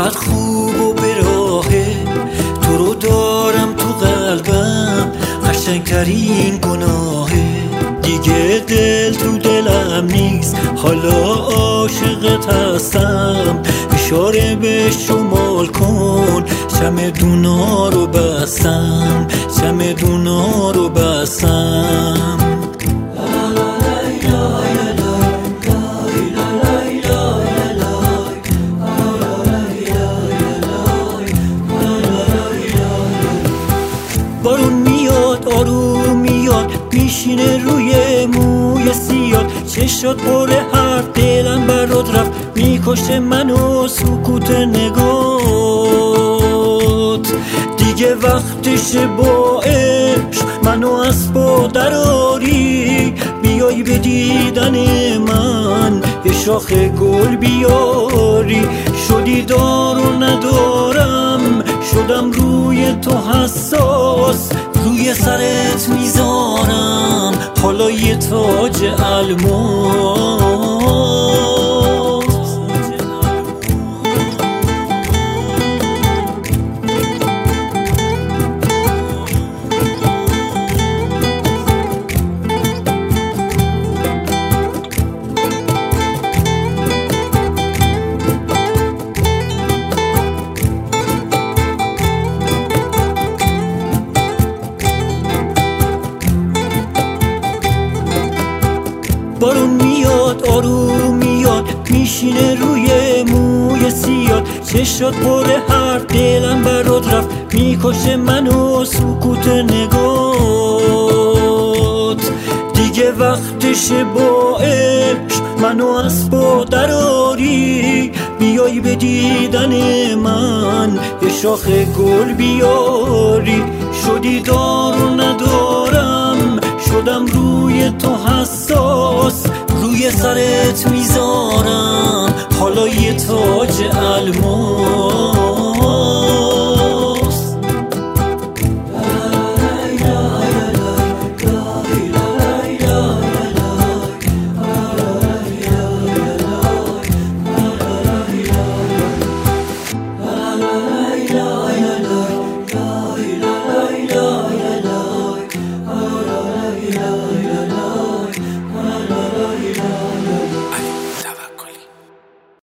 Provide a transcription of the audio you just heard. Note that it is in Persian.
چقدر خوب و به راهه، تو رو دارم تو قلبم، قشنگترین گناهه. دیگه دل تو دلم نیست، حالا عاشقت هستم. اشاره به شمال کن، چمدونا رو بستم، چمدونا رو بستم. بارون میاد آروم میاد، میشینه روی موی سیاد، چشات پر حرف، دلم برات رفت، میکشه منو سکوت نگات. دیگه وقتشه با عشق منو از پا دراری، بیای به دیدن من یه شاخ گل بیاری. شدی دار و ندارم، شدم روی تو حساس، روی سرت میذارم حالا یه تاج الماس. بارون میاد آروم میاد، میشینه روی موی سیاد، چشات پر حرف، دلم برات رفت، میکشه منو سکوت نگات. دیگه وقتشه با عشق منو از پا دراری، بیای به دیدن من یه شاخ گل بیاری. شدی دار و ندارم، شدم روی تو حساس، روی سرت میذارم حالا یه تاج الماس.